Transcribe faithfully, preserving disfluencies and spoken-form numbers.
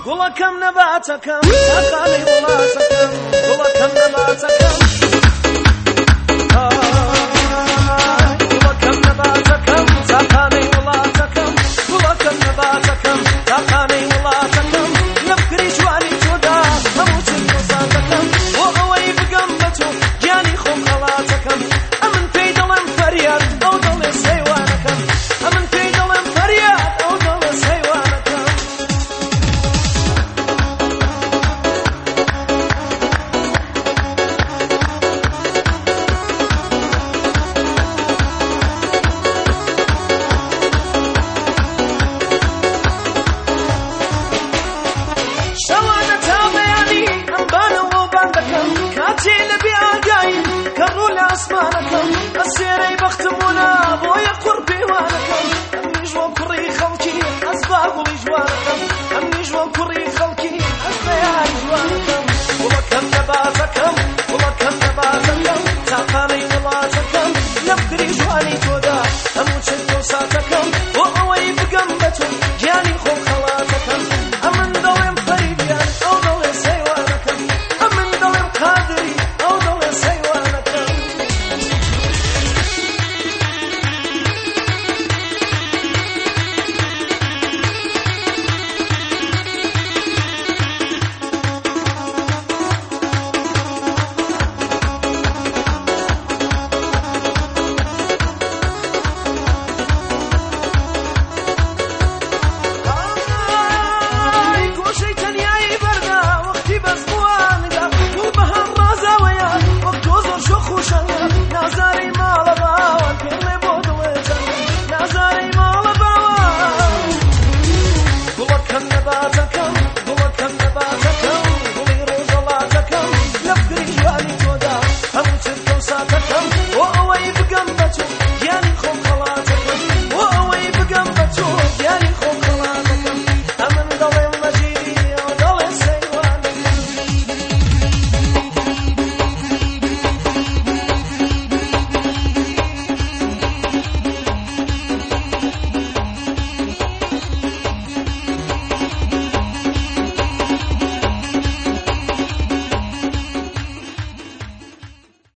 گوڵەکەم نەباتەکەم تاقانەی وڵاتەکەم گوڵەکەم نەباتەکەم گوڵەکەم نەباتەکەم تاقانەی وڵاتەکەم گوڵەکەم نەباتەکەم تاقانەی وڵاتەکەم لەفکری جوانی تۆدا هەموو چن وەزاتەکەم بۆ ئەوەی بگەم بە تۆ گیانی خۆم خەڵاتەکەم ئەمن پێی دەڵێم فەریاد ئەو دەڵێ سەیوانەکەم ئەمن پێی دەڵێم فەریاد ئەو دەڵێ سەیوانەکەم شەوانە تا بەیانی ئەمبانەوە بانگەکەم کاتێ لەبێ ئاگاین کە ڕوو لە ئاسمانەکەم ئەسێرەی بەختمونە بۆیە قوڕ پێوانەکەم ئەمیش بۆ کوڕی خەڵکی ئەسبا گوڵی جوانەکەم